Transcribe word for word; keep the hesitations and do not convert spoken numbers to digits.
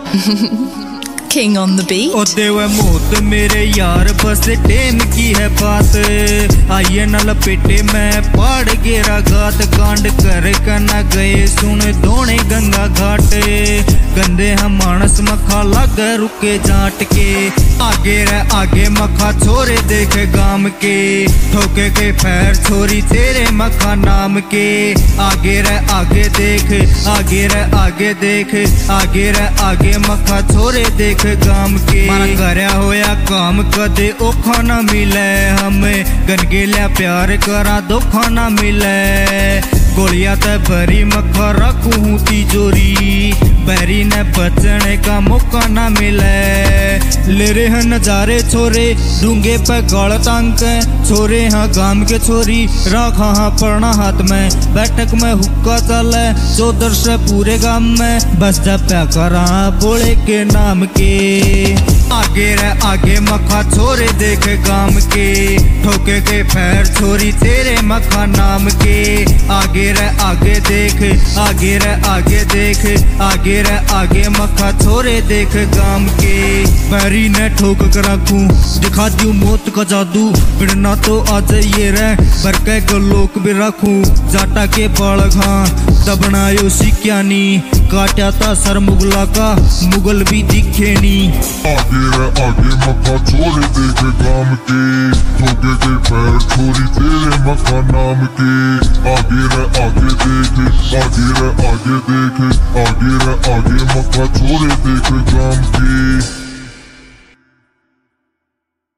King on the beat. ओ देवे मोत मेरे यार बस टेम की है बात, आइए न लपेटे मैं पहाड़ गेरा गात, कांड कर कना गए सुन दोने गंगा घाट, गंदे हम मानस मखा लग रुके जाट के, आगे रह आगे मखा छोरे देख गाम के, ठोके के पैर छोरी तेरे मखा नाम के, आगे रह आगे देख आगे रह आगे देख आगे रह आगे मखा छोरे देख गाम के, मारा करया होया काम कदे औखा ना मिले, हमें गनगे लिया प्यार करा धोखा ना मिले, गोलियां ते भरी मखा रखूं तिजोरी, बैरी ने बचने का मौका ना मिले, ले रहे हैं नजारे छोरे डूंगे पे गल तंक, छोरे हाँ गाम के छोरी रखा हाँ पड़ना हाथ में, बैठक में हुक्का चले चौधर से पूरे गाम में, बस जब प्या करा बोले के नाम के, आगे रह आगे मखा छोरे देख गाम के, ठोके के पैर छोरी तेरे मखा नाम के, आगे रह आगे देख आगे रह आगे देख आगे रह आगे मखा छोरे देख गाम के, पैरी ने ठोक कर रखूं दिखा दूं मौत का जादू, बिना तो आज ये रह बरके को लोक भी रखूं, जाटा के बाल खां दबनायो सिक्यानी, काटा था सर मुगला का मुगल भी दिखे नी, आगे रह आगे मखा छोरे देख गाम के, ठोके के पैर छोरी तेरे मखा नाम के, आगे रह आगे देख आगे रह आगे देख आगे रह आगे मखा छोरे देख गाम के।